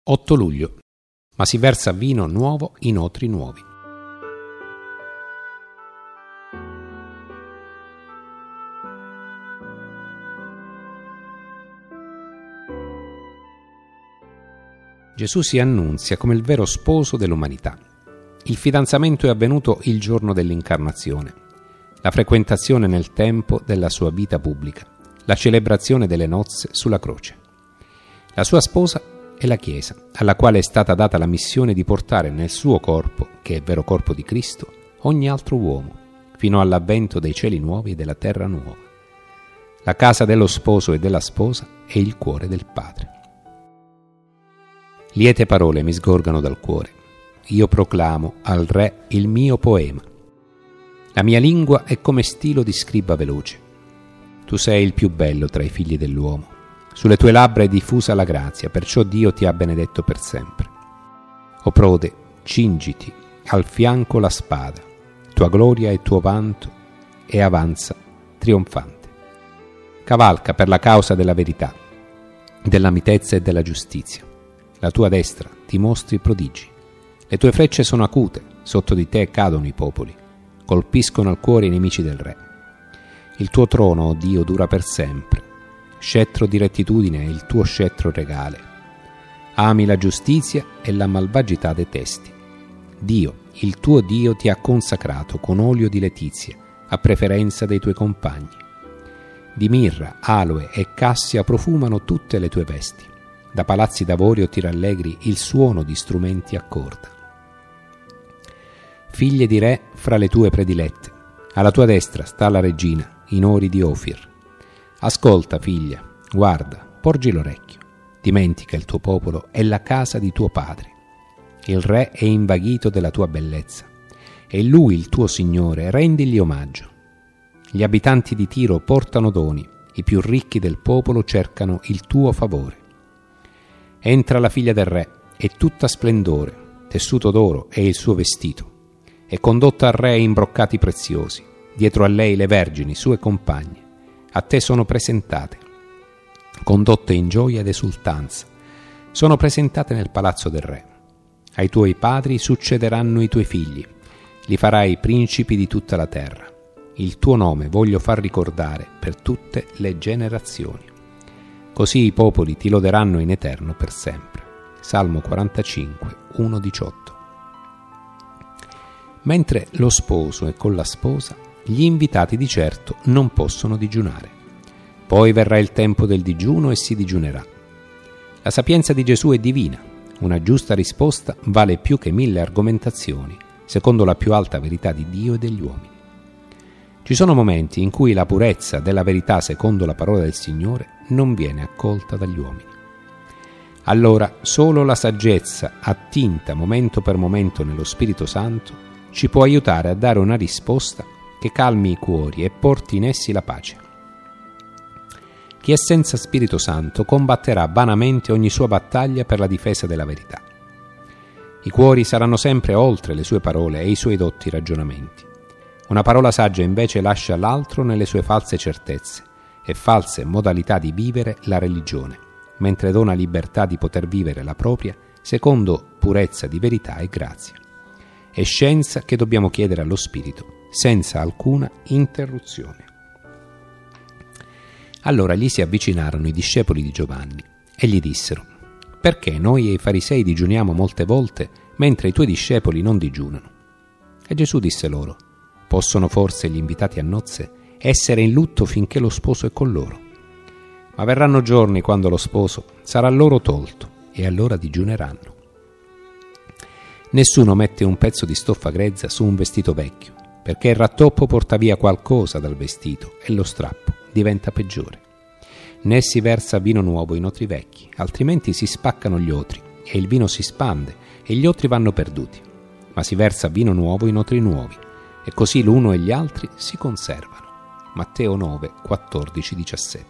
8 luglio. Ma si versa vino nuovo in otri nuovi. Gesù si annunzia come il vero sposo dell'umanità. Il fidanzamento è avvenuto il giorno dell'incarnazione, la frequentazione nel tempo della sua vita pubblica, la celebrazione delle nozze sulla croce. La sua sposa è la Chiesa, alla quale è stata data la missione di portare nel suo corpo, che è vero corpo di Cristo, ogni altro uomo, fino all'avvento dei cieli nuovi e della terra nuova. La casa dello sposo e della sposa è il cuore del Padre. Liete parole mi sgorgano dal cuore. Io proclamo al Re il mio poema. La mia lingua è come stilo di scriba veloce. Tu sei il più bello tra i figli dell'uomo. Sulle tue labbra è diffusa la grazia, perciò Dio ti ha benedetto per sempre. O prode, cingiti, al fianco la spada, tua gloria e tuo vanto, e avanza trionfante. Cavalca per la causa della verità, della mitezza e della giustizia. La tua destra ti mostri prodigi. Le tue frecce sono acute, sotto di te cadono i popoli, colpiscono al cuore i nemici del Re. Il tuo trono, o Dio, dura per sempre. Scettro di rettitudine è il tuo scettro regale. Ami la giustizia e la malvagità detesti. Dio, il tuo Dio, ti ha consacrato con olio di letizia, a preferenza dei tuoi compagni. Di mirra, aloe e cassia profumano tutte le tue vesti. Da palazzi d'avorio ti rallegri il suono di strumenti a corda. Figlie di re fra le tue predilette, alla tua destra sta la regina, in ori di Ofir. Ascolta, figlia, guarda, porgi l'orecchio. Dimentica il tuo popolo è la casa di tuo padre. Il re è invaghito della tua bellezza. E lui, il tuo Signore, rendigli omaggio. Gli abitanti di Tiro portano doni, i più ricchi del popolo cercano il tuo favore. Entra la figlia del re, è tutta splendore, tessuto d'oro è il suo vestito. È condotta al re in broccati preziosi, dietro a lei le vergini, sue compagne. A te sono presentate, condotte in gioia ed esultanza, sono presentate nel palazzo del re. Ai tuoi padri succederanno i tuoi figli, li farai principi di tutta la terra. Il tuo nome voglio far ricordare per tutte le generazioni. Così i popoli ti loderanno in eterno per sempre. Salmo 45, 1-18. Mentre lo sposo è con la sposa, gli invitati di certo non possono digiunare. Poi verrà il tempo del digiuno e si digiunerà. La sapienza di Gesù è divina. Una giusta risposta vale più che 1000 argomentazioni, secondo la più alta verità di Dio e degli uomini. Ci sono momenti in cui la purezza della verità secondo la parola del Signore non viene accolta dagli uomini. Allora solo la saggezza, attinta momento per momento nello Spirito Santo, ci può aiutare a dare una risposta che calmi i cuori e porti in essi la pace. Chi è senza Spirito Santo combatterà vanamente ogni sua battaglia per la difesa della verità. I cuori saranno sempre oltre le sue parole e i suoi dotti ragionamenti. Una parola saggia invece lascia l'altro nelle sue false certezze e false modalità di vivere la religione, mentre dona libertà di poter vivere la propria secondo purezza di verità e grazia. È scienza che dobbiamo chiedere allo Spirito, senza alcuna interruzione. Allora gli si avvicinarono i discepoli di Giovanni e gli dissero: perché noi e i farisei digiuniamo molte volte, mentre i tuoi discepoli non digiunano? E Gesù disse loro: possono forse gli invitati a nozze essere in lutto finché lo sposo è con loro? Ma verranno giorni quando lo sposo sarà loro tolto e allora digiuneranno. Nessuno mette un pezzo di stoffa grezza su un vestito vecchio, perché il rattoppo porta via qualcosa dal vestito e lo strappo diventa peggiore. Né si versa vino nuovo in otri vecchi, altrimenti si spaccano gli otri e il vino si spande e gli otri vanno perduti. Ma si versa vino nuovo in otri nuovi, e così l'uno e gli altri si conservano. Matteo 9, 14, 17.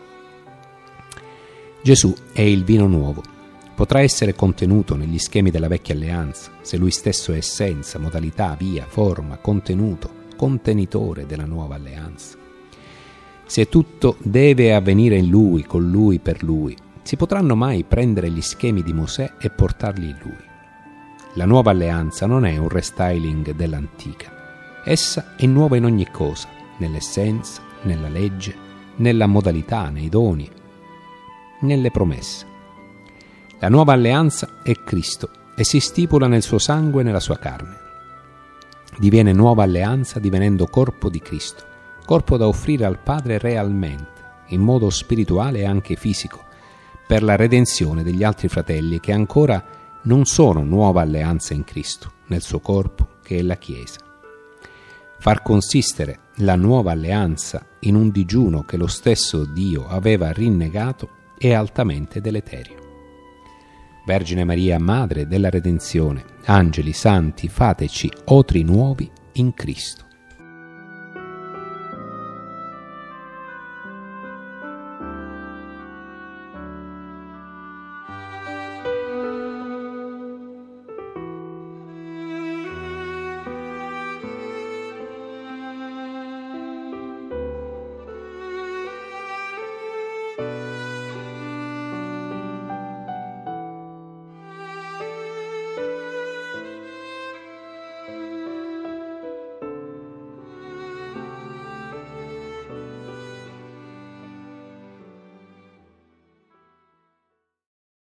Gesù è il vino nuovo. Potrà essere contenuto negli schemi della vecchia alleanza, se lui stesso è essenza, modalità, via, forma, contenuto, contenitore della nuova alleanza. Se tutto deve avvenire in lui, con lui, per lui, Si potranno mai prendere gli schemi di Mosè e portarli in lui? La nuova alleanza non è un restyling dell'antica. Essa è nuova in ogni cosa, nell'essenza, nella legge, nella modalità, nei doni, nelle promesse. La nuova alleanza è Cristo e si stipula nel suo sangue e nella sua carne. Diviene nuova alleanza divenendo corpo di Cristo, corpo da offrire al Padre realmente, in modo spirituale e anche fisico, per la redenzione degli altri fratelli che ancora non sono nuova alleanza in Cristo, nel suo corpo che è la Chiesa. Far consistere la nuova alleanza in un digiuno che lo stesso Dio aveva rinnegato è altamente deleterio. Vergine Maria, Madre della Redenzione, angeli, santi, fateci otri nuovi in Cristo.